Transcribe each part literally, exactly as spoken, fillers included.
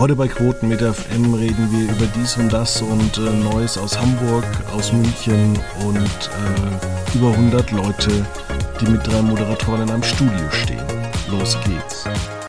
Heute bei Quotenmeter F M reden wir über dies und das und äh, Neues aus Hamburg, aus München und äh, über hundert Leute, die mit drei Moderatoren in einem Studio stehen. Los geht's.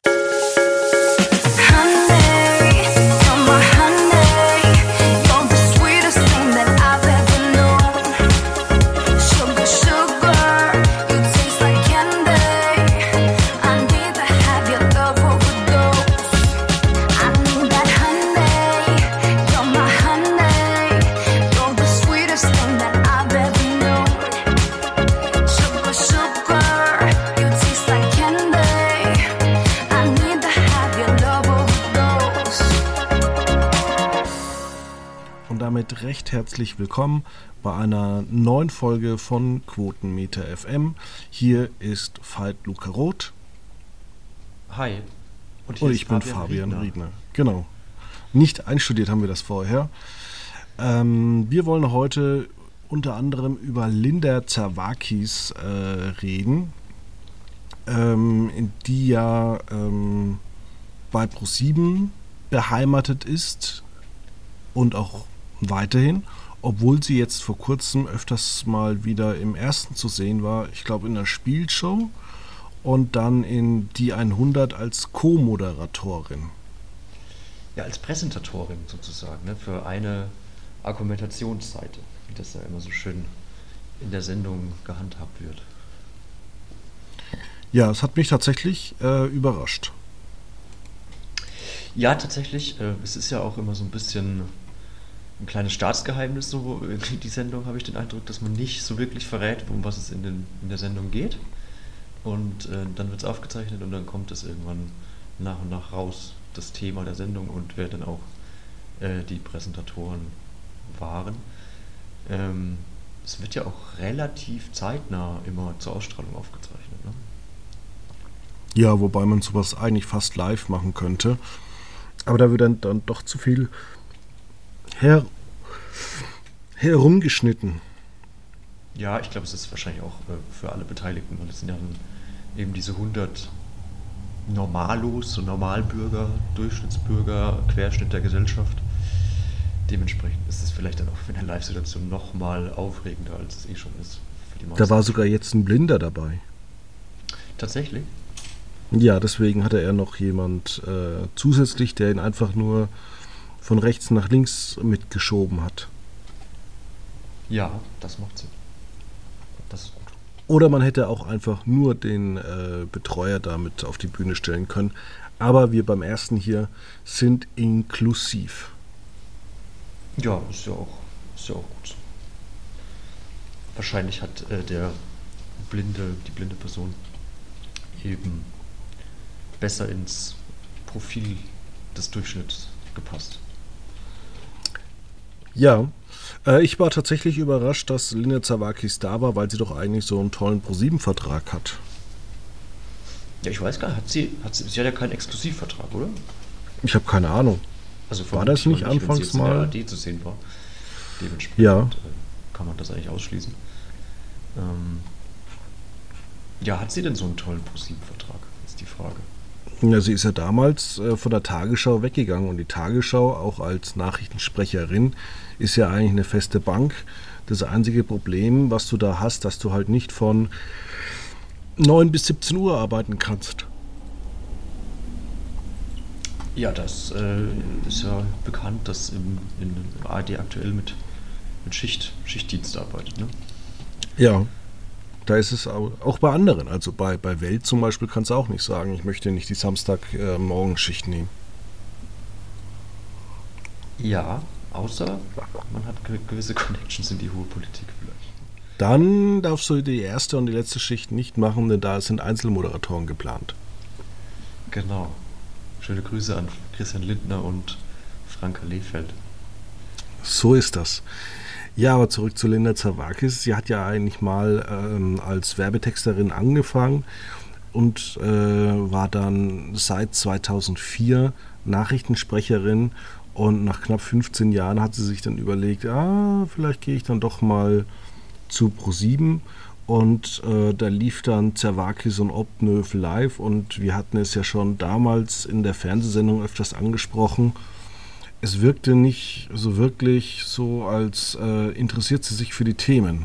Recht herzlich willkommen bei einer neuen Folge von Quotenmeter F M. Hier ist Veit Luca Roth. Hi. Und, hier Und ich bin Fabian Riedner. Riedner. Genau. Nicht einstudiert haben wir das vorher. Ähm, wir wollen heute unter anderem über Linda Zerwakis äh, reden, ähm, die ja ähm, bei ProSieben beheimatet ist und auch weiterhin, obwohl sie jetzt vor kurzem öfters mal wieder im Ersten zu sehen war, ich glaube in der Spielshow und dann in Die hundert als Co-Moderatorin. Ja, als Präsentatorin sozusagen, ne, für eine Argumentationsseite, wie das ja immer so schön in der Sendung gehandhabt wird. Ja, es hat mich tatsächlich äh, überrascht. Ja, tatsächlich. Äh, es ist ja auch immer so ein bisschen ein kleines Staatsgeheimnis, so die Sendung, habe ich den Eindruck, dass man nicht so wirklich verrät, um was es in, den, in der Sendung geht. Und äh, dann wird es aufgezeichnet und dann kommt es irgendwann nach und nach raus, das Thema der Sendung und wer dann auch äh, die Präsentatoren waren. Ähm, es wird ja auch relativ zeitnah immer zur Ausstrahlung aufgezeichnet, ne? Ja, wobei man sowas eigentlich fast live machen könnte. Aber da wird dann, dann doch zu viel Her herumgeschnitten. Ja, ich glaube, es ist wahrscheinlich auch äh, für alle Beteiligten, und es sind ja dann eben diese hundert Normalos, so Normalbürger, Durchschnittsbürger, Querschnitt der Gesellschaft. Dementsprechend ist es vielleicht dann auch in der Live-Situation noch mal aufregender, als es eh schon ist. Für die da war sogar jetzt ein Blinder dabei. Tatsächlich? Ja, deswegen hatte er noch jemand äh, zusätzlich, der ihn einfach nur von rechts nach links mitgeschoben hat. Ja, das macht Sinn. Das ist gut. Oder man hätte auch einfach nur den äh, Betreuer damit auf die Bühne stellen können. Aber wir beim ersten hier sind inklusiv. Ja, ist ja auch, ist ja auch gut. Wahrscheinlich hat äh, der blinde, die blinde Person eben besser ins Profil des Durchschnitts gepasst. Ja, äh, ich war tatsächlich überrascht, dass Linda Zerwakis da war, weil sie doch eigentlich so einen tollen ProSieben-Vertrag hat. Ja, ich weiß gar nicht, hat sie, hat sie, sie hat ja keinen Exklusivvertrag, oder? Ich habe keine Ahnung. Also war das nicht, nicht anfangs wenn sie jetzt mal? in der A R D zu sehen war. Dementsprechend ja. äh, kann man das eigentlich ausschließen. Ähm, ja, hat sie denn so einen tollen ProSieben-Vertrag? Ist die Frage. Ja, sie ist ja damals äh, von der Tagesschau weggegangen und die Tagesschau, auch als Nachrichtensprecherin, ist ja eigentlich eine feste Bank. Das einzige Problem, was du da hast, dass du halt nicht von neun bis siebzehn Uhr arbeiten kannst. Ja, das äh, ist ja bekannt, dass im, in A R D aktuell mit, mit Schicht, Schichtdienst arbeitet, ne? Ja. Da ist es auch bei anderen, also bei, bei Welt zum Beispiel kannst du auch nicht sagen, ich möchte nicht die Samstagmorgenschicht nehmen. Ja, außer man hat gewisse Connections in die hohe Politik vielleicht. Dann darfst du die erste und die letzte Schicht nicht machen, denn da sind Einzelmoderatoren geplant. Genau. Schöne Grüße an Christian Lindner und Franka Lehfeld. So ist das. Ja, aber zurück zu Linda Zerwakis. Sie hat ja eigentlich mal ähm, als Werbetexterin angefangen und äh, war dann seit zweitausendvier Nachrichtensprecherin und nach knapp fünfzehn Jahren hat sie sich dann überlegt, ah, vielleicht gehe ich dann doch mal zu ProSieben Und äh, da lief dann Zerwakis und Obnöv live und wir hatten es ja schon damals in der Fernsehsendung öfters angesprochen. Es wirkte nicht so wirklich so, als äh, interessiert sie sich für die Themen.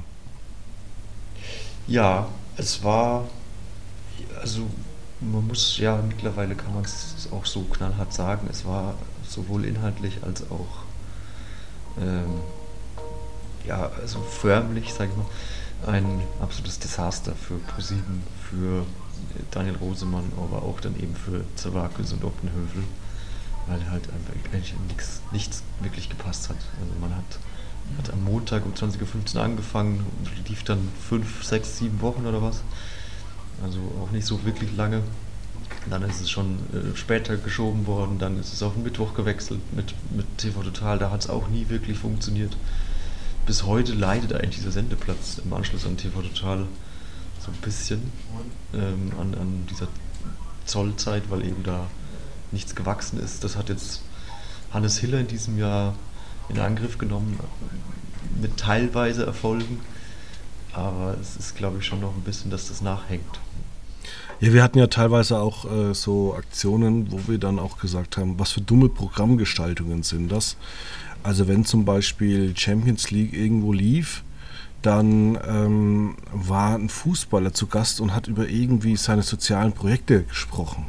Ja, es war, also man muss, ja, mittlerweile kann man es auch so knallhart sagen, es war sowohl inhaltlich als auch, ähm, ja, also förmlich, sag ich mal, ein absolutes Desaster für ProSieben, für Daniel Rosemann, aber auch dann eben für Zerwakis und Optenhövel, weil halt einfach eigentlich nichts, nichts wirklich gepasst hat. Also man hat, hat am Montag um zwanzig Uhr fünfzehn angefangen und lief dann fünf, sechs, sieben Wochen oder was. Also auch nicht so wirklich lange. Dann ist es schon äh, später geschoben worden, dann ist es auf den Mittwoch gewechselt mit, mit T V Total, da hat es auch nie wirklich funktioniert. Bis heute leidet eigentlich dieser Sendeplatz im Anschluss an T V Total so ein bisschen ähm, an, an dieser Zollzeit, weil eben da nichts gewachsen ist. Das hat jetzt Hannes Hiller in diesem Jahr in Angriff genommen, mit teilweise Erfolgen, aber es ist, glaube ich, schon noch ein bisschen, dass das nachhängt. Ja, wir hatten ja teilweise auch äh, so Aktionen, wo wir dann auch gesagt haben, was für dumme Programmgestaltungen sind das. Also wenn zum Beispiel Champions League irgendwo lief, dann ähm, war ein Fußballer zu Gast und hat über irgendwie seine sozialen Projekte gesprochen.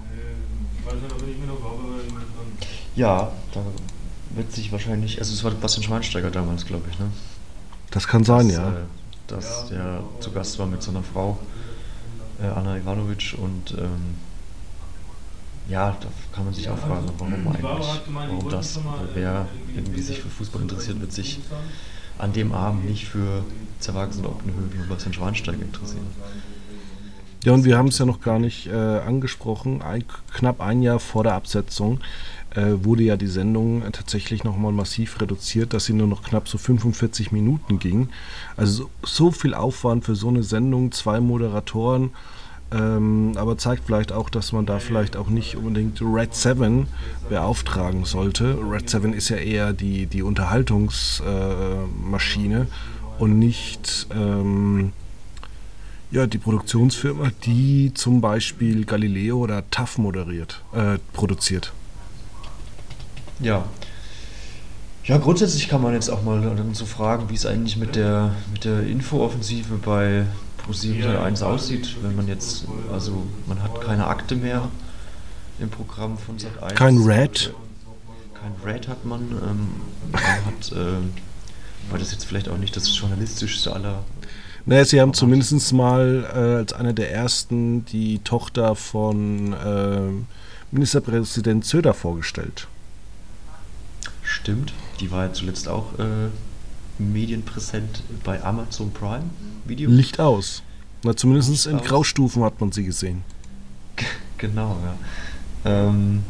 Ja, da wird sich wahrscheinlich, also es war Bastian Schweinsteiger damals, glaube ich, ne? Das kann sein, dass, ja. Äh, dass der zu Gast war mit seiner Frau, äh, Anna Ivanovic, und ähm, ja, da kann man sich auch fragen, warum eigentlich, warum das, weil wer irgendwie sich für Fußball interessiert, wird sich an dem Abend nicht für Zerwakis und Optenhövel und Bastian Schweinsteiger interessieren. Ja, und wir haben es ja noch gar nicht äh, angesprochen. Ein, knapp ein Jahr vor der Absetzung äh, wurde ja die Sendung äh, tatsächlich nochmal massiv reduziert, dass sie nur noch knapp so fünfundvierzig Minuten ging. Also so, so viel Aufwand für so eine Sendung, zwei Moderatoren, ähm, aber zeigt vielleicht auch, dass man da vielleicht auch nicht unbedingt Red Seven beauftragen sollte. Red Seven ist ja eher die, die Unterhaltungsmaschine äh, und nicht ähm, ja, die Produktionsfirma, die zum Beispiel Galileo oder T A F moderiert, äh, produziert. Ja. Ja, grundsätzlich kann man jetzt auch mal dann so fragen, wie es eigentlich mit der, mit der Infooffensive bei ProSieben Sat eins aussieht, wenn man jetzt, also man hat keine Akte mehr im Programm von Sat eins. Kein Red? Kein Red hat man. Ähm, man hat, äh, war das jetzt vielleicht auch nicht das journalistischste aller... Naja, sie haben zumindest mal äh, als einer der ersten die Tochter von äh, Ministerpräsident Söder vorgestellt. Stimmt, die war ja zuletzt auch äh, medienpräsent bei Amazon Prime Video. Licht aus. Na, zumindest Licht in aus. Graustufen hat man sie gesehen. Genau, ja. Ähm,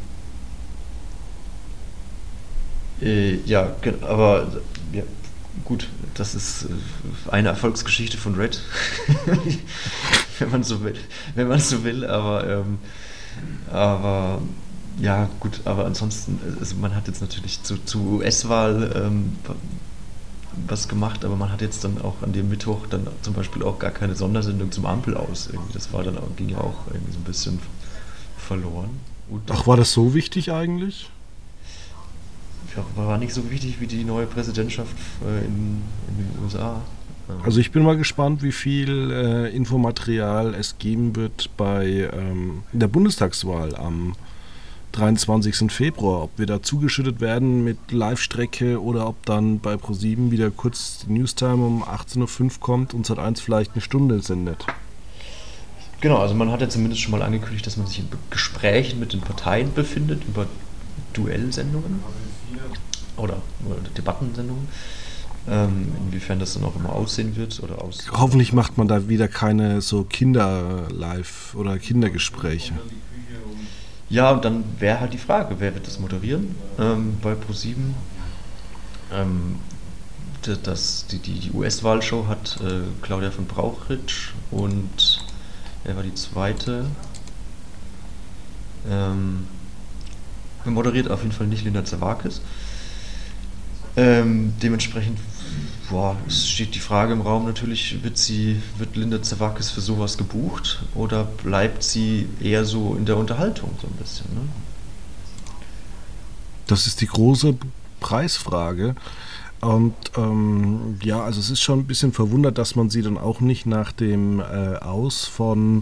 äh, ja, ge- aber ja, gut, das ist äh, eine Erfolgsgeschichte von Red, wenn man so will, wenn man so will, aber ähm, aber ja, gut, aber ansonsten, also man hat jetzt natürlich zu, zu U S-Wahl ähm, was gemacht, aber man hat jetzt dann auch an dem Mittwoch dann zum Beispiel auch gar keine Sondersendung zum Ampel aus. Irgendwie. Das war dann auch, ging ja auch irgendwie so ein bisschen verloren. Und Ach, war das so wichtig eigentlich? ja, war nicht so wichtig wie die neue Präsidentschaft äh, in, in den U S A. Also ich bin mal gespannt, wie viel äh, Infomaterial es geben wird bei ähm, der Bundestagswahl am dreiundzwanzigsten Februar, ob wir da zugeschüttet werden mit Live-Strecke oder ob dann bei ProSieben wieder kurz die Newstime um achtzehn Uhr fünf kommt und Sat eins vielleicht eine Stunde sendet. Genau, also man hat ja zumindest schon mal angekündigt, dass man sich in Gesprächen mit den Parteien befindet über Duellsendungen oder, oder Debattensendungen. Ähm, inwiefern das dann auch immer aussehen wird oder aus. Hoffentlich macht man da wieder keine so Kinder-Live- oder Kindergespräche. Ja, und dann wäre halt die Frage, wer wird das moderieren ähm, bei ProSieben? Ähm, das, die, die, die U S-Wahlshow hat äh, Claudia von Brauchitsch und wer war die zweite? Ähm, moderiert auf jeden Fall nicht Linda Zerwakis. Ähm, dementsprechend boah, es steht die Frage im Raum natürlich, wird sie, wird Linda Zerwakis für sowas gebucht oder bleibt sie eher so in der Unterhaltung so ein bisschen, ne? Das ist die große Preisfrage. Und ähm, ja, also es ist schon ein bisschen verwundert, dass man sie dann auch nicht nach dem äh, Aus von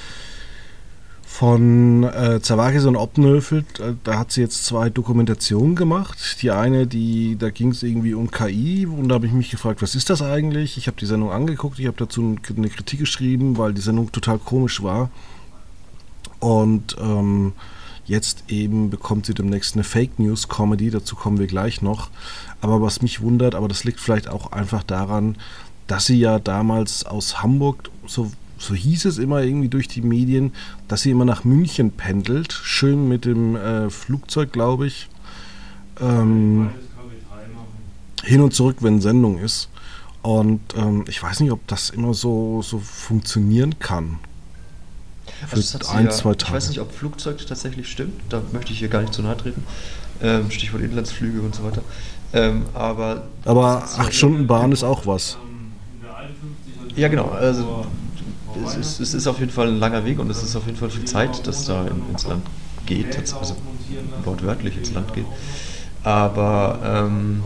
von äh, Zerwakis und Optenhövel, äh, da hat sie jetzt zwei Dokumentationen gemacht. Die eine, die da ging es irgendwie um K I und da habe ich mich gefragt, was ist das eigentlich? Ich habe die Sendung angeguckt, ich habe dazu eine Kritik geschrieben, weil die Sendung total komisch war. Und ähm, jetzt eben bekommt sie demnächst eine Fake News Comedy, dazu kommen wir gleich noch. Aber was mich wundert, aber das liegt vielleicht auch einfach daran, dass sie ja damals aus Hamburg, so, so hieß es immer irgendwie durch die Medien, dass sie immer nach München pendelt, schön mit dem äh, Flugzeug, glaube ich, ähm, hin und zurück, wenn Sendung ist. Und ähm, ich weiß nicht, ob das immer so, so funktionieren kann. Also das hat ein, ja, zwei Tage. Ich weiß nicht, ob Flugzeug tatsächlich stimmt, da möchte ich hier gar nicht zu nahe treten. Ähm, Stichwort Inlandsflüge und so weiter. Ähm, aber aber acht Stunden Bahn ist auch was. Ja, genau. Also es ist, es ist auf jeden Fall ein langer Weg und es ist auf jeden Fall viel Zeit, dass da in, ins Land geht, also wortwörtlich ins Land geht. Aber ähm,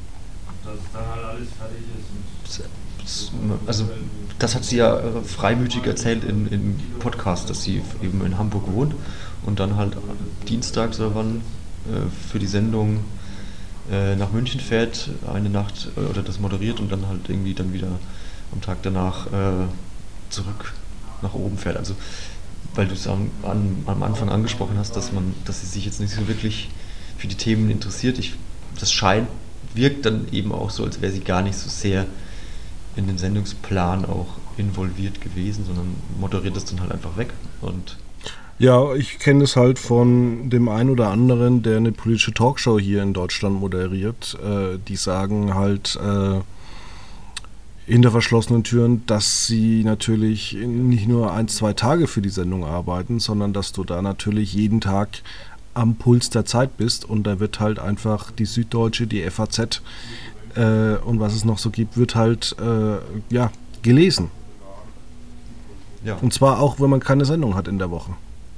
also das hat sie ja freimütig erzählt in, in Podcast, dass sie eben in Hamburg wohnt und dann halt dienstags oder wann äh, für die Sendung äh, nach München fährt, eine Nacht äh, oder das moderiert und dann halt irgendwie dann wieder am Tag danach äh, zurück nach oben fährt. Also weil du es am, an, am Anfang angesprochen hast, dass man, dass sie sich jetzt nicht so wirklich für die Themen interessiert. Ich, das scheint, wirkt dann eben auch so, als wäre sie gar nicht so sehr in den Sendungsplan auch involviert gewesen, sondern moderiert es dann halt einfach weg. Und ja, ich kenne es halt von dem einen oder anderen, der eine politische Talkshow hier in Deutschland moderiert. Äh, die sagen halt äh, hinter verschlossenen Türen, dass sie natürlich nicht nur ein, zwei Tage für die Sendung arbeiten, sondern dass du da natürlich jeden Tag am Puls der Zeit bist und da wird halt einfach die Süddeutsche, die F A Z äh, und was es noch so gibt, wird halt äh, ja, gelesen. Ja. Und zwar auch, wenn man keine Sendung hat in der Woche.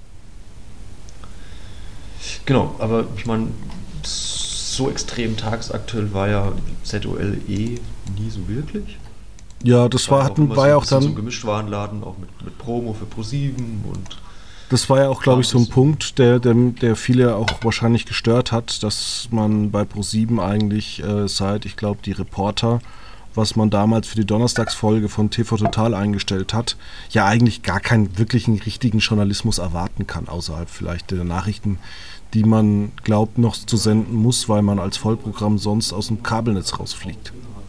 Genau, aber ich meine, so extrem tagesaktuell war ja Z O L eh nie so wirklich. Ja, das war, hatten, war ja auch dann so ein Gemischtwarenladen, auch mit, mit Promo für ProSieben und das war ja auch, glaube ich, so ein Punkt, der, der, der viele auch wahrscheinlich gestört hat, dass man bei ProSieben eigentlich äh, seit, ich glaube, die Reporter, was man damals für die Donnerstagsfolge von T V Total eingestellt hat, ja eigentlich gar keinen wirklichen richtigen Journalismus erwarten kann, außerhalb vielleicht der Nachrichten, die man glaubt noch zu senden muss, weil man als Vollprogramm sonst aus dem Kabelnetz rausfliegt.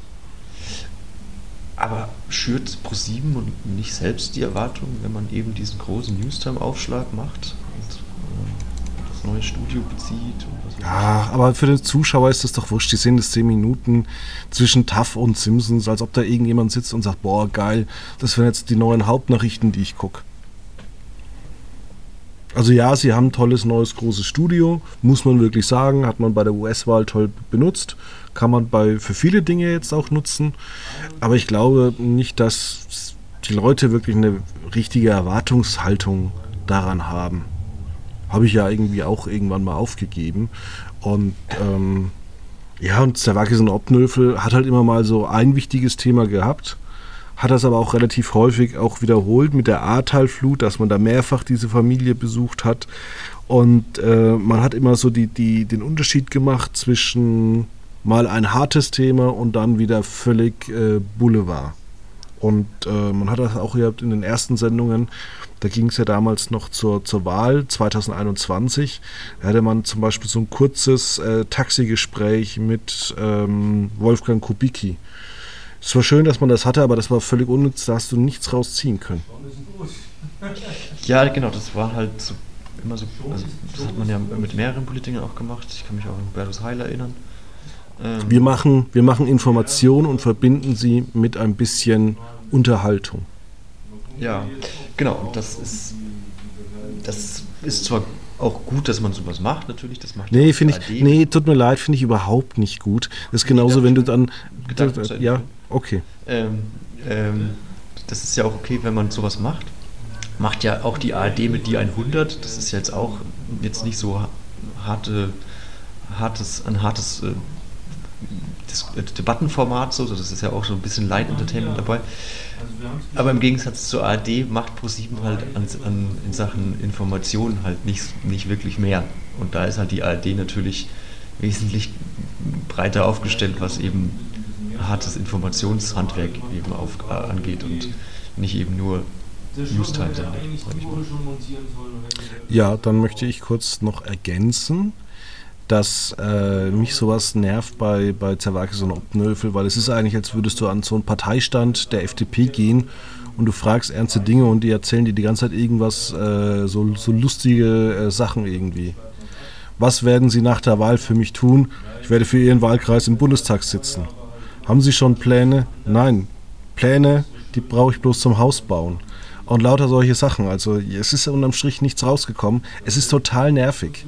Aber schürt ProSieben und nicht selbst die Erwartung, wenn man eben diesen großen Newstime-Aufschlag macht und äh, das neue Studio bezieht? Und was ja, aber für den Zuschauer ist das doch wurscht. Die sehen das zehn Minuten zwischen T A F und Simpsons, als ob da irgendjemand sitzt und sagt, boah, geil, das wären jetzt die neuen Hauptnachrichten, die ich gucke. Also ja, sie haben ein tolles, neues, großes Studio, muss man wirklich sagen, hat man bei der U S-Wahl toll benutzt, kann man bei für viele Dinge jetzt auch nutzen, aber ich glaube nicht, dass die Leute wirklich eine richtige Erwartungshaltung daran haben. Habe ich ja irgendwie auch irgendwann mal aufgegeben und ähm, ja, und Zerwakis und Optenhövel hat halt immer mal so ein wichtiges Thema gehabt, hat das aber auch relativ häufig auch wiederholt mit der Ahrtal-Flut, dass man da mehrfach diese Familie besucht hat. Und äh, man hat immer so die, die, den Unterschied gemacht zwischen mal ein hartes Thema und dann wieder völlig äh, Boulevard. Und äh, man hat das auch gehabt in den ersten Sendungen, da ging es ja damals noch zur, zur Wahl zwanzig einundzwanzig. Da hatte man zum Beispiel so ein kurzes äh, Taxigespräch mit ähm, Wolfgang Kubicki. Es war schön, dass man das hatte, aber das war völlig unnütz, da hast du nichts rausziehen können. Ja, genau, das war halt so, immer so, also das hat man ja mit mehreren Politikern auch gemacht. Ich kann mich auch an Hubertus Heil erinnern. Ähm wir, machen, wir machen Informationen und verbinden sie mit ein bisschen Unterhaltung. Ja, genau, das ist, das ist zwar auch gut, dass man sowas macht, natürlich. Das macht Nee, ja finde ich, nee, tut mir leid, finde ich überhaupt nicht gut. Das ist genauso, wenn du dann, Gedanken das, ja, okay. Ähm, ähm, das ist ja auch okay, wenn man sowas macht. Macht ja auch die A R D mit Die hundert. Das ist ja jetzt auch jetzt nicht so harte, hartes, ein hartes äh, das, äh, Debattenformat, so. Das ist ja auch so ein bisschen Light Entertainment dabei. Aber im Gegensatz zur A R D macht ProSieben halt an, an, in Sachen Informationen halt nicht, nicht wirklich mehr. Und da ist halt die A R D natürlich wesentlich breiter aufgestellt, was eben hartes Informationshandwerk eben auf, äh, angeht und nicht eben nur News-Time sendet. Ja, dann möchte ich kurz noch ergänzen, dass äh, mich sowas nervt bei, bei Zerwakis und Optenhövel, weil es ist eigentlich, als würdest du an so einen Parteistand der F D P gehen und du fragst ernste Dinge und die erzählen dir die ganze Zeit irgendwas, äh, so, so lustige äh, Sachen irgendwie. Was werden Sie nach der Wahl für mich tun? Ich werde für Ihren Wahlkreis im Bundestag sitzen. Haben Sie schon Pläne? Nein. Pläne, die brauche ich bloß zum Haus bauen. Und lauter solche Sachen. Also es ist unterm Strich nichts rausgekommen. Es ist total nervig.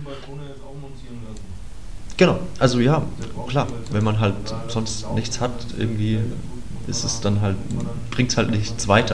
Genau, also ja, klar, wenn man halt sonst nichts hat, irgendwie ist es dann halt, bringt es halt nichts weiter.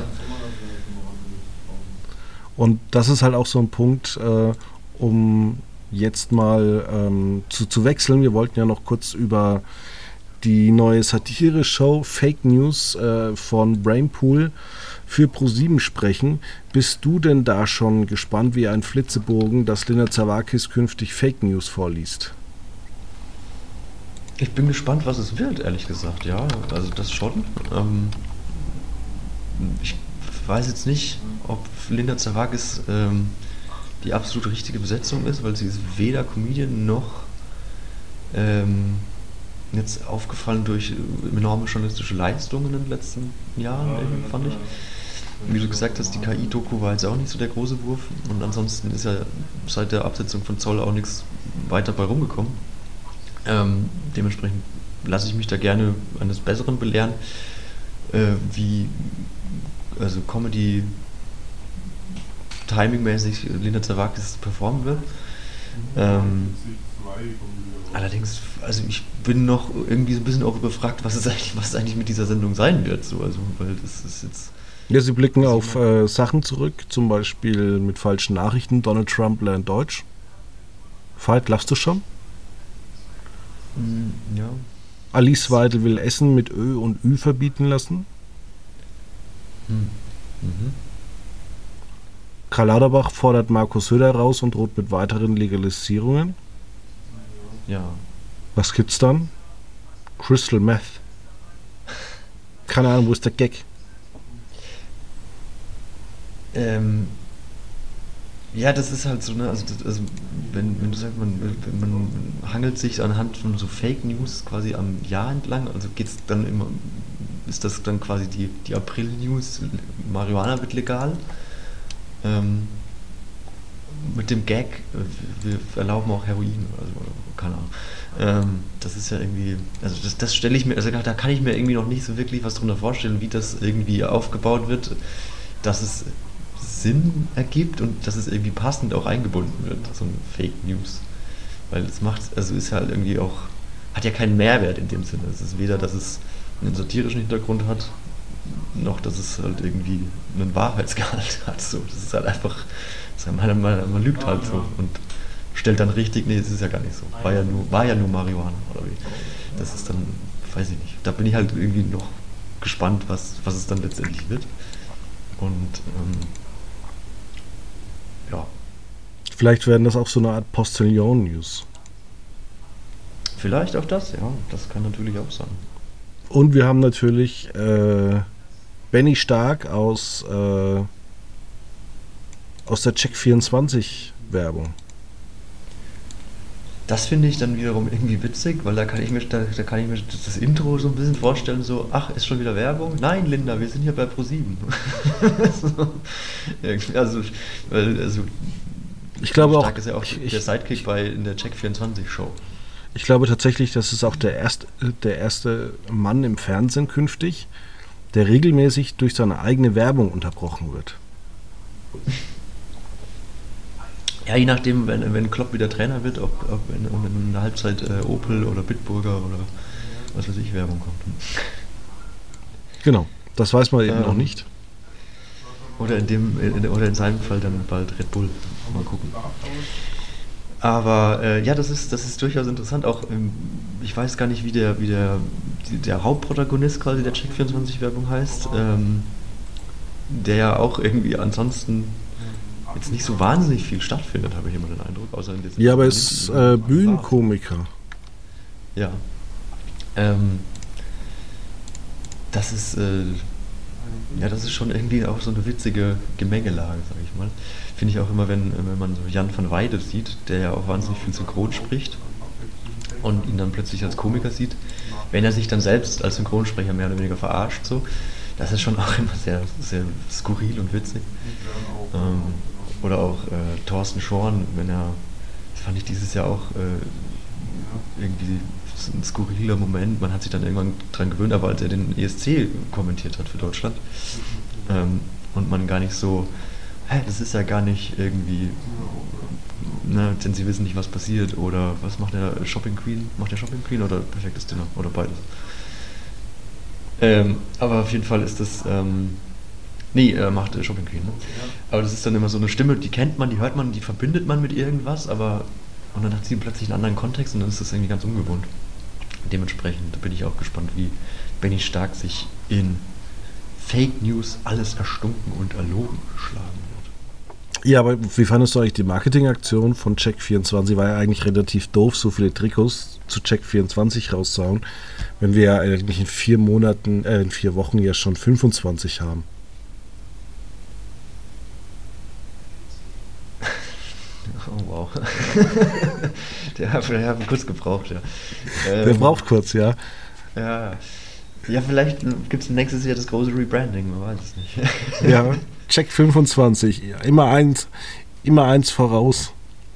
Und das ist halt auch so ein Punkt, äh, um jetzt mal ähm, zu, zu wechseln. Wir wollten ja noch kurz über die neue Satire-Show Fake News äh, von Brainpool für ProSieben sprechen. Bist du denn da schon gespannt wie ein Flitzebogen, dass Linda Zerwakis künftig Fake News vorliest? Ich bin gespannt, was es wird, ehrlich gesagt, ja, also das schon. Ähm, ich weiß jetzt nicht, ob Linda Zerwakis ähm, die absolut richtige Besetzung ist, weil sie ist weder Comedian noch ähm, jetzt aufgefallen durch enorme journalistische Leistungen in den letzten Jahren, irgendwie, fand ich. Wie du gesagt hast, die K I-Doku war jetzt auch nicht so der große Wurf und ansonsten ist ja seit der Absetzung von Zoll auch nichts weiter bei rumgekommen. Ähm, dementsprechend lasse ich mich da gerne eines Besseren belehren, äh, wie also Comedy timingmäßig Linda Zerwakis performen wird. Ähm, allerdings, also ich bin noch irgendwie so ein bisschen auch überfragt, was es eigentlich, was es eigentlich mit dieser Sendung sein wird. So, also, weil das ist jetzt. Ja, sie blicken auf äh, Sachen zurück, zum Beispiel mit falschen Nachrichten. Donald Trump lernt Deutsch. Veit, lachst du schon? Mm, ja. Alice Weidel will Essen mit Ö und Ü verbieten lassen. Hm. Mhm. Karl Lauterbach fordert Markus Söder raus und droht mit weiteren Legalisierungen. Ja. Was gibt's dann? Crystal Meth. Keine Ahnung, wo ist der Gag? Ähm, ja, das ist halt so, ne, also, das, also wenn, wenn du sagst, man, man hangelt sich anhand von so Fake News quasi am Jahr entlang, also geht's dann immer, ist das dann quasi die, die April-News, Marihuana wird legal, ähm, mit dem Gag, wir erlauben auch Heroin, also keine Ahnung. Ähm, das ist ja irgendwie, also das, das stelle ich mir, also da kann ich mir irgendwie noch nicht so wirklich was drunter vorstellen, wie das irgendwie aufgebaut wird, dass es Sinn ergibt und dass es irgendwie passend auch eingebunden wird, so ein Fake News. Weil es macht, also ist halt irgendwie auch, hat ja keinen Mehrwert in dem Sinne. Es ist weder, dass es einen satirischen Hintergrund hat, noch dass es halt irgendwie einen Wahrheitsgehalt hat. So. Das ist halt einfach, das ist man, man, man lügt halt so und stellt dann richtig, nee, es ist ja gar nicht so. War ja nur, war ja nur Marihuana oder wie. Das ist dann, weiß ich nicht. Da bin ich halt irgendwie noch gespannt, was, was es dann letztendlich wird. Und ähm, ja. Vielleicht werden das auch so eine Art Postillon-News. Vielleicht auch das, ja. Das kann natürlich auch sein. Und wir haben natürlich äh, Benny Stark aus, äh, aus der Check vierundzwanzig Werbung. Das finde ich dann wiederum irgendwie witzig, weil da kann ich mir da, da kann ich mir das Intro so ein bisschen vorstellen, so, ach, ist schon wieder Werbung? Nein, Linda, wir sind hier bei ProSieben. so, also, weil, also, ich glaube auch, ist ja auch ich, der Sidekick bei in der Check vierundzwanzig Show. Ich glaube tatsächlich, das ist auch der erste, der erste Mann im Fernsehen künftig, der regelmäßig durch seine eigene Werbung unterbrochen wird. Ja, je nachdem, wenn, wenn Klopp wieder Trainer wird, ob, ob in, in der Halbzeit äh, Opel oder Bitburger oder was weiß ich Werbung kommt. Genau, das weiß man eben ähm, noch nicht. Oder in dem, in, oder in seinem Fall dann bald Red Bull. Mal gucken. Aber äh, ja, das ist, das ist durchaus interessant. Auch ähm, ich weiß gar nicht, wie der, wie der, die, der Hauptprotagonist quasi der Check vierundzwanzig Werbung heißt, ähm, der ja auch irgendwie ansonsten jetzt nicht so wahnsinnig viel stattfindet, habe ich immer den Eindruck. Außer in ja, aber er ist äh, Bühnenkomiker. Ja. Ähm, das ist äh, ja, das ist schon irgendwie auch so eine witzige Gemengelage, sag ich mal. Finde ich auch immer, wenn, wenn man so Jan van Weide sieht, der ja auch wahnsinnig viel synchron spricht und ihn dann plötzlich als Komiker sieht, wenn er sich dann selbst als Synchronsprecher mehr oder weniger verarscht, so, das ist schon auch immer sehr, sehr skurril und witzig. Ähm, oder auch äh, Thorsten Schorn, wenn er, das fand ich dieses Jahr auch äh, irgendwie ein skurriler Moment, man hat sich dann irgendwann dran gewöhnt, aber als er den E S C kommentiert hat für Deutschland ähm, und man gar nicht so, hä, das ist ja gar nicht irgendwie, ne, denn sie wissen nicht, was passiert oder was macht der Shopping Queen, macht der Shopping Queen oder perfektes Dinner oder beides. Ähm, aber auf jeden Fall ist das, ähm, nee, er macht äh, Shopping Queen, ne? Aber das ist dann immer so eine Stimme, die kennt man, die hört man, die verbindet man mit irgendwas, aber und dann hat sie plötzlich einen anderen Kontext und dann ist das irgendwie ganz ungewohnt. Dementsprechend bin ich auch gespannt, wie Benny Stark sich in Fake News alles erstunken und erlogen schlagen wird. Ja, aber wie fandest du eigentlich die Marketingaktion von Check vierundzwanzig? War ja eigentlich relativ doof, so viele Trikots zu Check vierundzwanzig rauszuhauen, wenn wir ja eigentlich in vier Monaten, äh, in vier Wochen ja schon fünfundzwanzig haben. Oh wow. der, hat, der hat kurz gebraucht, ja. Ähm, der braucht kurz, ja. Ja, ja, vielleicht gibt es nächstes Jahr das große Rebranding, man weiß es nicht. Ja, Check fünfundzwanzig, immer eins, immer eins voraus.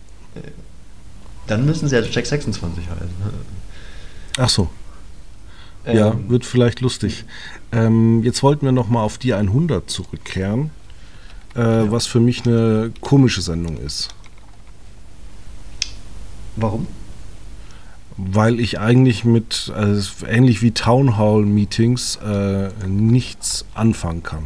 Dann müssen sie ja Check sechsundzwanzig heißen. Ach so. Ja, ähm, wird vielleicht lustig. Ähm, jetzt wollten wir nochmal auf die hundert zurückkehren, äh, ja. was für mich eine komische Sendung ist. Warum? Weil ich eigentlich mit, also ähnlich wie Townhall-Meetings, äh, nichts anfangen kann.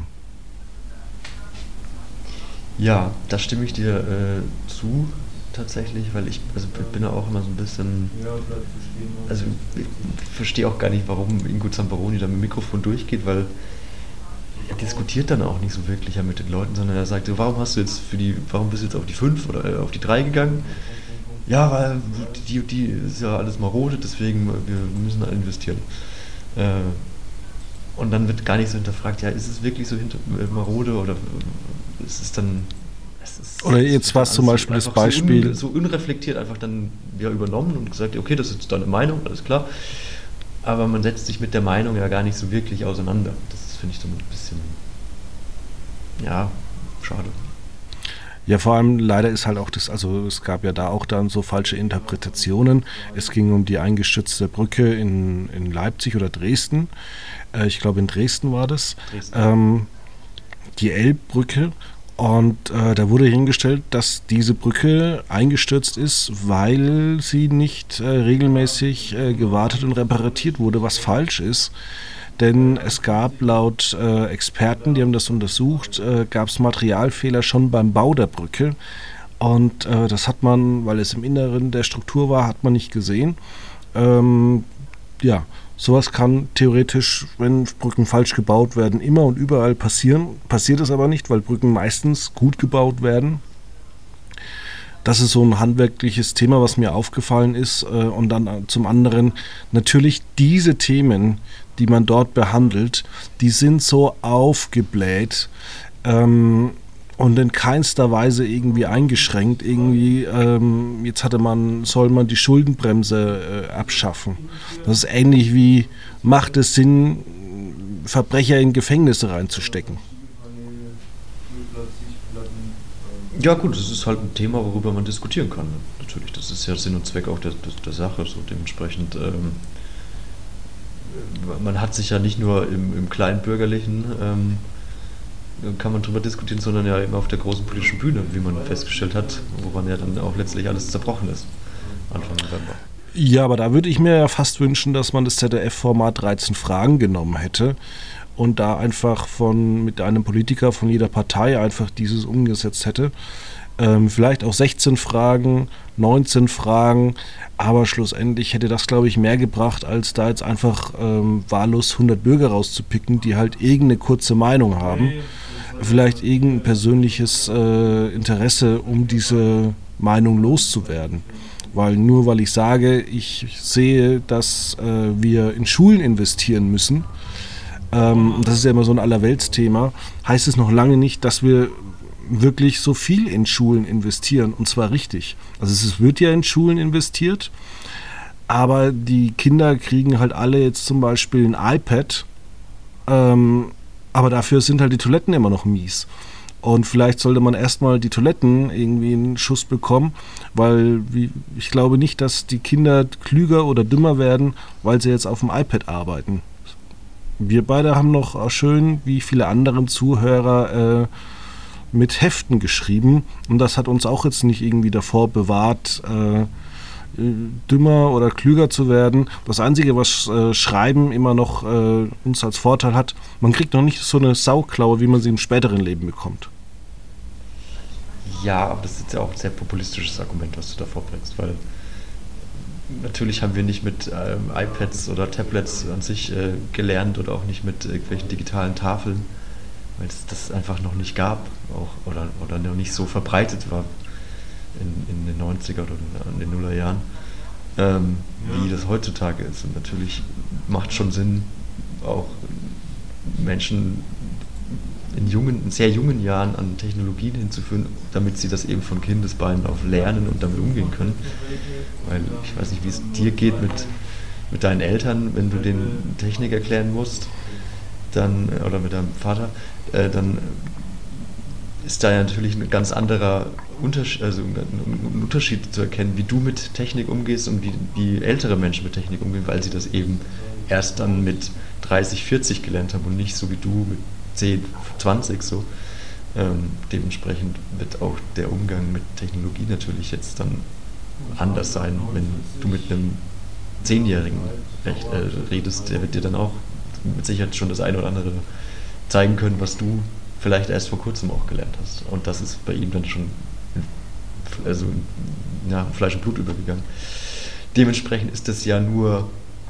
Ja, da stimme ich dir äh, zu, tatsächlich, weil ich also bin da auch immer so ein bisschen, also ich verstehe auch gar nicht, warum Ingo Zamperoni da mit dem Mikrofon durchgeht, weil er diskutiert dann auch nicht so wirklich ja mit den Leuten, sondern er sagt, warum hast du jetzt für die, warum bist du jetzt auf die fünf oder auf die drei gegangen? Ja, weil die, die ist ja alles marode, deswegen wir müssen da investieren. Äh, und dann wird gar nicht so hinterfragt, ja, ist es wirklich so hinter, marode oder ist es dann... Es ist, oder jetzt war es zum Beispiel das Beispiel... So, un, so unreflektiert einfach dann ja, übernommen und gesagt, okay, das ist jetzt deine Meinung, alles klar. Aber man setzt sich mit der Meinung ja gar nicht so wirklich auseinander. Das finde ich dann ein bisschen... Ja, schade. Ja, vor allem leider ist halt auch das, also es gab ja da auch dann so falsche Interpretationen. Es ging um die eingestürzte Brücke in, in Leipzig oder Dresden. Äh, ich glaube in Dresden war das. Dresden. Ähm, die Elbbrücke. Und äh, da wurde hingestellt, dass diese Brücke eingestürzt ist, weil sie nicht äh, regelmäßig äh, gewartet und repariert wurde, was falsch ist. Denn es gab laut äh, Experten, die haben das untersucht, äh, gab es Materialfehler schon beim Bau der Brücke. Und äh, das hat man, weil es im Inneren der Struktur war, hat man nicht gesehen. Ähm, ja, sowas kann theoretisch, wenn Brücken falsch gebaut werden, immer und überall passieren. Passiert es aber nicht, weil Brücken meistens gut gebaut werden. Das ist so ein handwerkliches Thema, was mir aufgefallen ist. Und dann zum anderen natürlich diese Themen, die man dort behandelt, die sind so aufgebläht ähm, und in keinster Weise irgendwie eingeschränkt. Irgendwie, ähm, jetzt hatte man, soll man die Schuldenbremse äh, abschaffen. Das ist ähnlich wie, macht es Sinn, Verbrecher in Gefängnisse reinzustecken? Ja gut, das ist halt ein Thema, worüber man diskutieren kann. Natürlich, das ist ja Sinn und Zweck auch der, der, der Sache. So dementsprechend, ähm, man hat sich ja nicht nur im, im kleinen Bürgerlichen ähm, kann man drüber diskutieren, sondern ja eben auf der großen politischen Bühne, wie man festgestellt hat, woran ja dann auch letztlich alles zerbrochen ist, Anfang November. Ja, aber da würde ich mir ja fast wünschen, dass man das Z D F-Format dreizehn Fragen genommen hätte und da einfach von mit einem Politiker von jeder Partei einfach dieses umgesetzt hätte. Ähm, vielleicht auch sechzehn Fragen, neunzehn Fragen, aber schlussendlich hätte das, glaube ich, mehr gebracht, als da jetzt einfach ähm, wahllos hundert Bürger rauszupicken, die halt irgendeine kurze Meinung haben, vielleicht irgendein persönliches äh, Interesse, um diese Meinung loszuwerden. Weil nur weil ich sage, ich sehe, dass äh, wir in Schulen investieren müssen, ähm, das ist ja immer so ein Allerweltsthema, heißt es noch lange nicht, dass wir wirklich so viel in Schulen investieren, und zwar richtig. Also es wird ja in Schulen investiert, aber die Kinder kriegen halt alle jetzt zum Beispiel ein iPad, ähm, aber dafür sind halt die Toiletten immer noch mies. Und vielleicht sollte man erstmal die Toiletten irgendwie einen Schuss bekommen, weil wie, ich glaube nicht, dass die Kinder klüger oder dümmer werden, weil sie jetzt auf dem iPad arbeiten. Wir beide haben noch schön, wie viele andere Zuhörer, äh, mit Heften geschrieben, und das hat uns auch jetzt nicht irgendwie davor bewahrt, äh, dümmer oder klüger zu werden. Das Einzige, was äh, Schreiben immer noch äh, uns als Vorteil hat, man kriegt noch nicht so eine Sauklaue, wie man sie im späteren Leben bekommt. Ja, aber das ist ja auch ein sehr populistisches Argument, was du da vorbringst, weil natürlich haben wir nicht mit ähm, iPads oder Tablets an sich äh, gelernt oder auch nicht mit irgendwelchen digitalen Tafeln, weil es das einfach noch nicht gab auch, oder, oder noch nicht so verbreitet war in, in den neunziger oder in den Nullerjahren, ähm, wie das heutzutage ist. Und natürlich macht schon Sinn, auch Menschen in jungen, in sehr jungen Jahren an Technologien hinzuführen, damit sie das eben von Kindesbeinen auf lernen und damit umgehen können. Weil ich weiß nicht, wie es dir geht mit, mit deinen Eltern, wenn du denen Technik erklären musst, dann, oder mit deinem Vater, äh, dann ist da ja natürlich ein ganz anderer Unterschied, also ein Unterschied zu erkennen, wie du mit Technik umgehst und wie, wie ältere Menschen mit Technik umgehen, weil sie das eben erst dann mit dreißig, vierzig gelernt haben und nicht so wie du mit zehn, zwanzig so. Ähm, dementsprechend wird auch der Umgang mit Technologie natürlich jetzt dann anders sein, wenn du mit einem Zehnjährigen recht, äh, redest, der wird dir dann auch mit Sicherheit schon das eine oder andere zeigen können, was du vielleicht erst vor kurzem auch gelernt hast. Und das ist bei ihm dann schon also, ja, Fleisch und Blut übergegangen. Dementsprechend ist das ja nur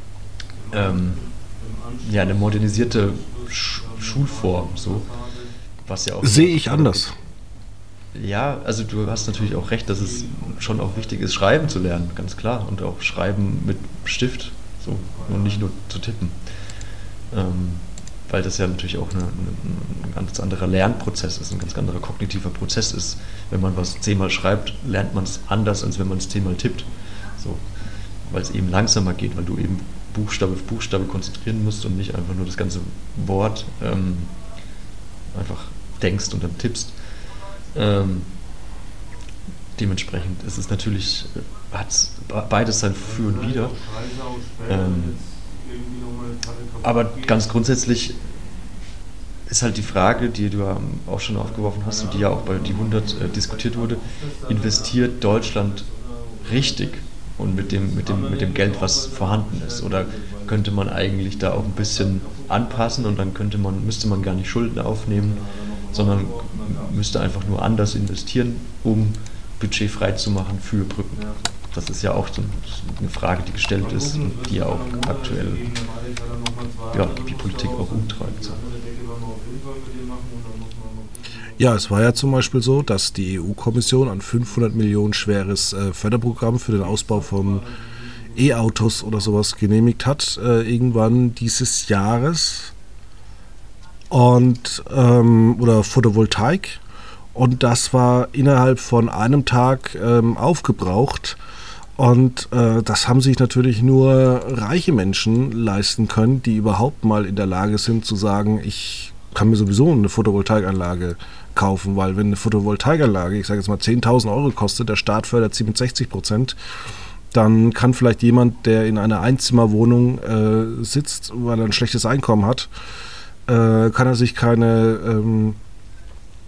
ähm, ja, eine modernisierte Sch- Schulform, so, was ja auch... Sehe ich anders. Ja, also du hast natürlich auch recht, dass es schon auch wichtig ist, schreiben zu lernen, ganz klar. Und auch schreiben mit Stift, so, und nicht nur zu tippen. Ähm, weil das ja natürlich auch eine, eine, ein ganz anderer Lernprozess ist, ein ganz anderer kognitiver Prozess ist. Wenn man was zehnmal schreibt, lernt man es anders, als wenn man es zehnmal tippt. So, weil es eben langsamer geht, weil du eben Buchstabe für Buchstabe konzentrieren musst und nicht einfach nur das ganze Wort ähm, einfach denkst und dann tippst. Ähm, dementsprechend ist es natürlich, hat beides sein Für und Wider. Ähm, aber ganz grundsätzlich ist halt die Frage, die du auch schon aufgeworfen hast und die ja auch bei die hundert äh, diskutiert wurde, investiert Deutschland richtig und mit dem, mit, dem, mit dem Geld, was vorhanden ist? Oder könnte man eigentlich da auch ein bisschen anpassen und dann könnte man, müsste man gar nicht Schulden aufnehmen, sondern müsste einfach nur anders investieren, um Budget frei zu machen für Brücken. Das ist ja auch so eine Frage, die gestellt ist und die ja auch aktuell ja, die Politik auch umtreibt. Ja, es war ja zum Beispiel so, dass die E U-Kommission ein fünfhundert Millionen schweres äh, Förderprogramm für den Ausbau von E-Autos oder sowas genehmigt hat, äh, irgendwann dieses Jahres. Und ähm, oder Photovoltaik, und das war innerhalb von einem Tag ähm, aufgebraucht, und äh, das haben sich natürlich nur reiche Menschen leisten können, die überhaupt mal in der Lage sind zu sagen, ich kann mir sowieso eine Photovoltaikanlage kaufen, weil wenn eine Photovoltaikanlage, ich sage jetzt mal zehntausend Euro kostet, der Staat fördert sie mit sechzig Prozent, dann kann vielleicht jemand, der in einer Einzimmerwohnung äh, sitzt, weil er ein schlechtes Einkommen hat, Äh, kann er sich keine ähm,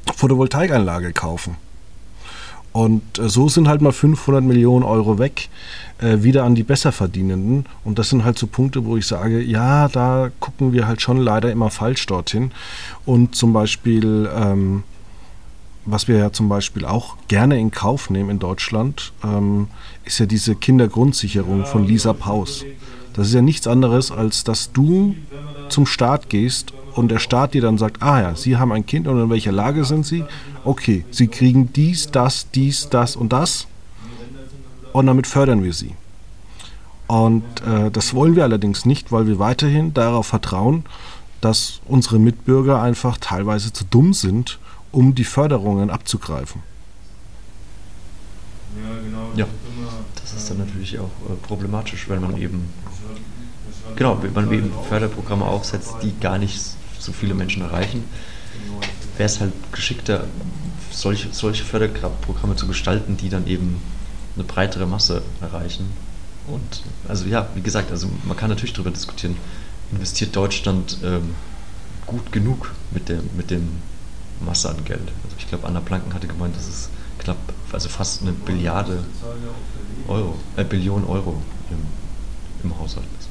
Photovoltaikanlage kaufen. Und äh, so sind halt mal fünfhundert Millionen Euro weg, äh, wieder an die Besserverdienenden. Und das sind halt so Punkte, wo ich sage, ja, da gucken wir halt schon leider immer falsch dorthin. Und zum Beispiel, ähm, was wir ja zum Beispiel auch gerne in Kauf nehmen in Deutschland, ähm, ist ja diese Kindergrundsicherung von Lisa Paus. Das ist ja nichts anderes, als dass du zum Staat gehst und der Staat dir dann sagt, ah ja, Sie haben ein Kind und in welcher Lage sind Sie? Okay, Sie kriegen dies, das, dies, das und das und damit fördern wir Sie. Und äh, das wollen wir allerdings nicht, weil wir weiterhin darauf vertrauen, dass unsere Mitbürger einfach teilweise zu dumm sind, um die Förderungen abzugreifen. Ja, das ist dann natürlich auch äh, problematisch, wenn man eben genau, wenn man eben Förderprogramme aufsetzt, die gar nicht so viele Menschen erreichen, wäre es halt geschickter, solche, solche Förderprogramme zu gestalten, die dann eben eine breitere Masse erreichen. Und also ja, wie gesagt, also man kann natürlich darüber diskutieren, investiert Deutschland ähm, gut genug mit der mit dem Masse an Geld. Also ich glaube, Anna Planken hatte gemeint, dass es knapp, also fast eine Billiarde Euro, äh, Billion Euro im, im Haushalt ist.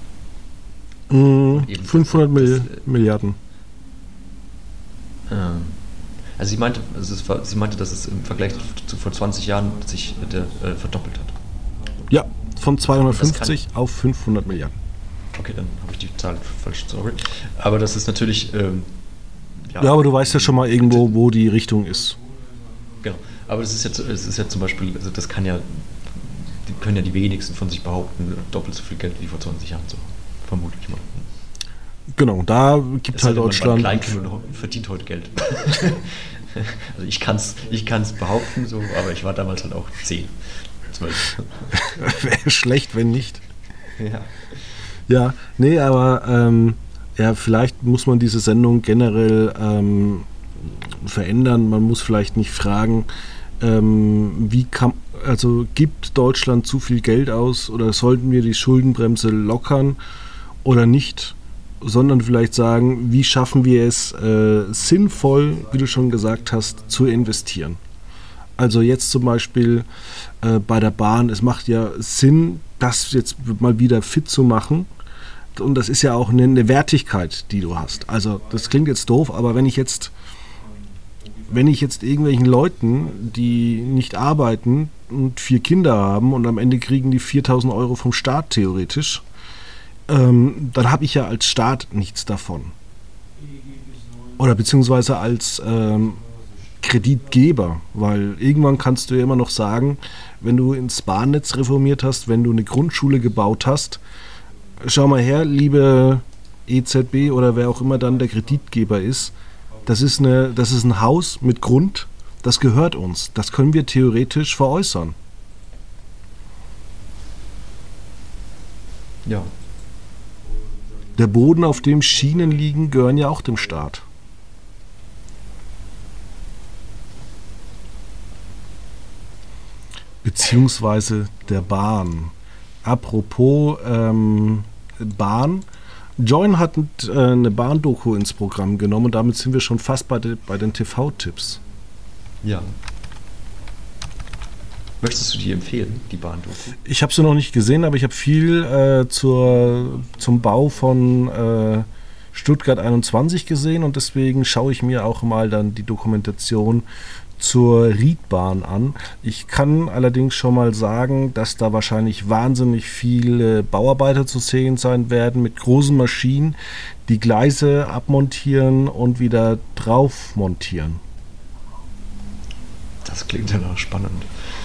Mm, fünfhundert Mil- das, Milliarden. Äh, also sie meinte, also es war, sie meinte, dass es im Vergleich zu vor zwanzig Jahren sich äh, verdoppelt hat. Ja, von zweihundertfünfzig auf fünfhundert Milliarden. Okay, dann habe ich die Zahl falsch, sorry. Aber das ist natürlich... Ähm, ja, ja, aber du weißt ja schon mal irgendwo, wo die Richtung ist. Genau, aber das ist jetzt, es ist ja zum Beispiel, also das kann ja, die können ja die wenigsten von sich behaupten, doppelt so viel Geld wie vor zwanzig Jahren zu haben. Vermutlich mal. Genau, da gibt es halt Deutschland... Man verdient heute Geld. Also ich kann es ich kann's behaupten, so, aber ich war damals halt auch zehn, zwölf. Wäre schlecht, wenn nicht. Ja. Ja, nee, aber ähm, ja, vielleicht muss man diese Sendung generell ähm, verändern. Man muss vielleicht nicht fragen, ähm, wie kann, also gibt Deutschland zu viel Geld aus oder sollten wir die Schuldenbremse lockern oder nicht, sondern vielleicht sagen, wie schaffen wir es äh, sinnvoll, wie du schon gesagt hast, zu investieren. Also jetzt zum Beispiel äh, bei der Bahn, es macht ja Sinn, das jetzt mal wieder fit zu machen. Und das ist ja auch eine, eine Wertigkeit, die du hast. Also das klingt jetzt doof, aber wenn ich jetzt, wenn ich jetzt irgendwelchen Leuten, die nicht arbeiten und vier Kinder haben und am Ende kriegen die viertausend Euro vom Staat theoretisch, ähm, dann habe ich ja als Staat nichts davon. Oder beziehungsweise als ähm, Kreditgeber, weil irgendwann kannst du ja immer noch sagen, wenn du ins Bahnnetz reformiert hast, wenn du eine Grundschule gebaut hast, schau mal her, liebe E Z B oder wer auch immer dann der Kreditgeber ist, das ist, eine, das ist ein Haus mit Grund, das gehört uns. Das können wir theoretisch veräußern. Ja. Der Boden, auf dem Schienen liegen, gehören ja auch dem Staat. Beziehungsweise der Bahn. Apropos ähm, Bahn. Join hat äh, eine Bahndoku ins Programm genommen und damit sind wir schon fast bei, de, bei den T V-Tipps. Ja. Möchtest du die empfehlen, die Bahndoku? Ich habe sie noch nicht gesehen, aber ich habe viel äh, zur, zum Bau von äh, Stuttgart einundzwanzig gesehen und deswegen schaue ich mir auch mal dann die Dokumentation zur Riedbahn an. Ich kann allerdings schon mal sagen, dass da wahrscheinlich wahnsinnig viele Bauarbeiter zu sehen sein werden mit großen Maschinen, die Gleise abmontieren und wieder drauf montieren. Das klingt ja noch spannend.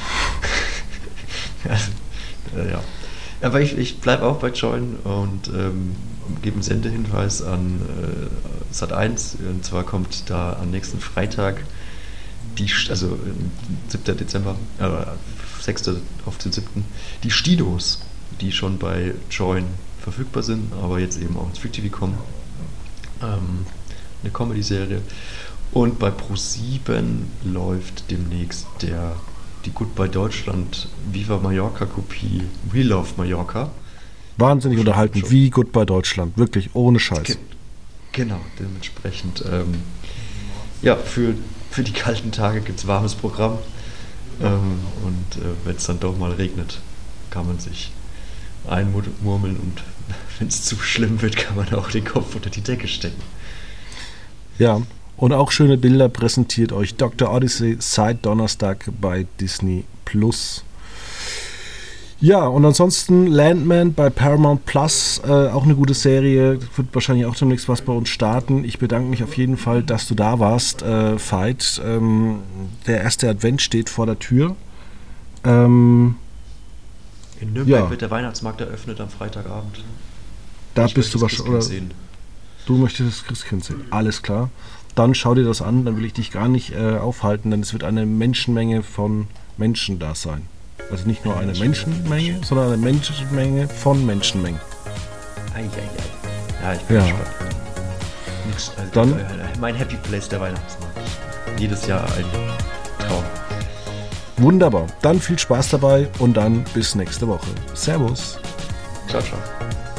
ja, ja. Aber ich, ich bleibe auch bei Join und ähm, gebe einen Sendehinweis an äh, Sat eins. Und zwar kommt da am nächsten Freitag die, also siebten Dezember, äh, sechsten auf den siebten die Stidos, die schon bei Join verfügbar sind, aber jetzt eben auch ins Free T V kommen. Ähm, eine Comedy-Serie. Und bei ProSieben läuft demnächst der, die Goodbye Deutschland Viva Mallorca-Kopie We Love Mallorca. Wahnsinnig schon, unterhalten, schon. Wie Goodbye Deutschland, wirklich ohne Scheiß. Ge- genau, dementsprechend ähm, ja, für für die kalten Tage gibt es warmes Programm. Ähm, und äh, wenn es dann doch mal regnet, kann man sich einmurmeln und wenn es zu schlimm wird, kann man auch den Kopf unter die Decke stecken. Ja, und auch schöne Bilder präsentiert euch Doktor Odyssey seit Donnerstag bei Disney Plus. Ja, und ansonsten Landman bei Paramount Plus, äh, auch eine gute Serie, wird wahrscheinlich auch demnächst was bei uns starten. Ich bedanke mich auf jeden Fall, dass du da warst, äh, Veit. Ähm, der erste Advent steht vor der Tür. Ähm, In Nürnberg ja. wird der Weihnachtsmarkt eröffnet am Freitagabend. Da Ich bist du möchte das wahrscheinlich. Christkind sehen. Du möchtest das Christkind sehen. Alles klar. Dann schau dir das an, dann will ich dich gar nicht äh, aufhalten, denn es wird eine Menschenmenge von Menschen da sein. Also nicht nur eine Menschenmenge, sondern eine Menschenmenge von Menschenmengen. Eieiei. Ja, ich bin Ja. gespannt. Nix, also Dann- äh, mein Happy Place, der Weihnachtsmarkt. Jedes Jahr ein Traum. Wunderbar. Dann viel Spaß dabei und dann bis nächste Woche. Servus. Ciao, ciao.